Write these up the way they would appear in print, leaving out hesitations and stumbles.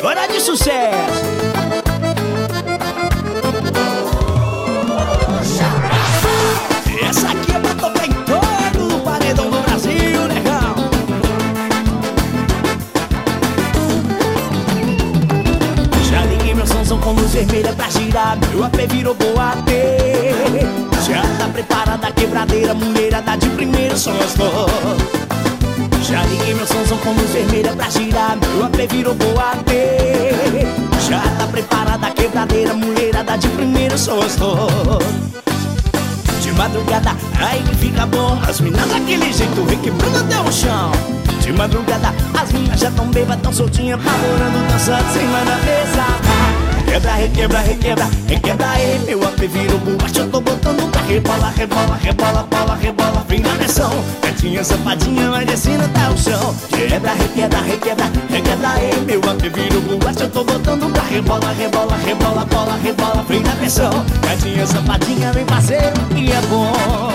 agora de sucesso. Essa aqui é pra tocar em todo o paredão do Brasil, legal. Já liguei meu som com luz vermelha pra girar, meu AP virou boate. Já tá preparada a quebradeira, mulherada de primeiro só gostou. Já liguei meu som com luz vermelha pra girar, meu AP virou boate. Já tá preparada a quebradeira, mulherada de primeiro só gostou. De madrugada, aí que fica bom, as minas daquele jeito requebrando até o chão. De madrugada, as minas já tão bêbadas, tão soltinhas, pavorando, dançando em cima da mesa. Requebra, requebra, requebra, requebra aí, meu AP virou boate, eu tô botando pra rebola, rebola, rebola, bola, rebola, vem na pressão. Gatinha, safadinha, vai descendo até o chão. Quebra, requebra, requebra, requebra aí, meu AP virou boate, eu tô botando pra rebola, rebola, rebola, bola, rebola, vem na pressão. Gatinha, safadinha, vem parceiro, que é bom.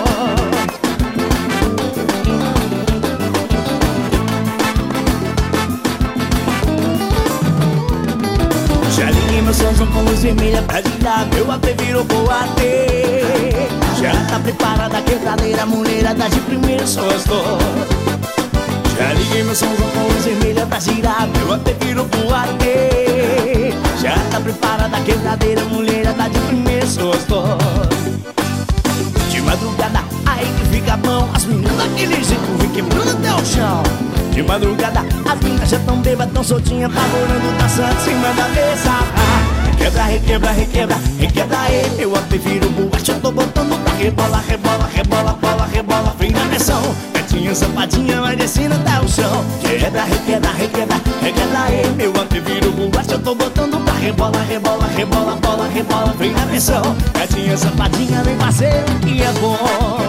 Já liguei meu som com luz vermelha pra girar, meu AP virou boate. Já tá preparada a quebradeira, mulherada de primeiro só gostou. Já liguei meu som com luz vermelha pra girar, meu AP virou boate. Já tá preparada a quebradeira, mulherada de primeiro só gostou. De madrugada, aí que fica bom, as meninas daquele jeito vem quebrando até o chão. De madrugada, as minas já tão bêbadas, tão soltinhas, pavorando, dançando em cima da mesa. Requebra, requebra, requebra, requebra aí, meu AP virou boate, eu tô botando pra rebola, rebola, rebola, bola, rebola, vem na pressão. Gatinha, safadinha, vai descendo até o chão. Quebra, requebra, requebra, requebra aí, meu AP virou boate, eu tô botando pra rebola, rebola, rebola, bola, rebola, vem na pressão. Gatinha, safadinha, vem parceiro, que é bom.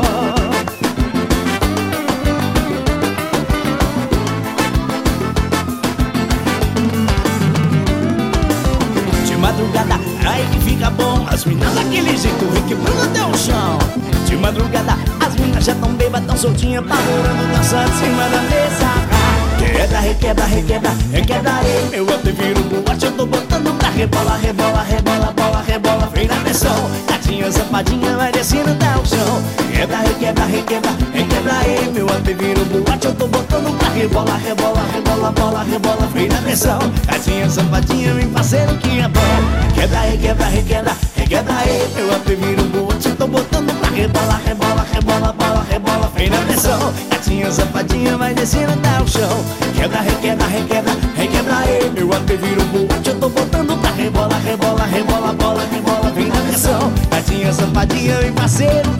Madrugada, aí que fica bom, as minas daquele jeito requebrando até o chão. De madrugada, as minas já tão bêbadas, tão soltinhas, pavorando, dançando em cima da mesa. Quebra, requebra, requebra, requebra aí, meu AP virou boate, eu tô botando pra rebola, rebola, rebola, bola, rebola, vem na pressão. Gatinha, safadinha, vai descendo até o chão. Quebra, requebra, requebra, requebra aí, meu AP virou boate, eu tô botando pra rebola, rebola, rebola, bola, rebola, vem na pressão. Gatinha, safadinha, vem parceiro que é bom. Quebra, requebra, requebra, requebra aí, meu AP virou boate, eu tô botando pra rebola, rebola, rebola, bola, rebola, vem na pressão. Gatinha, safadinha, vai descendo até o chão. Quebra, requebra, requebra, requebra aí, meu AP virou boate, eu tô botando pra rebola, rebola, rebola, bola, rebola, vem na pressão. Gatinha, safadinha, vem parceiro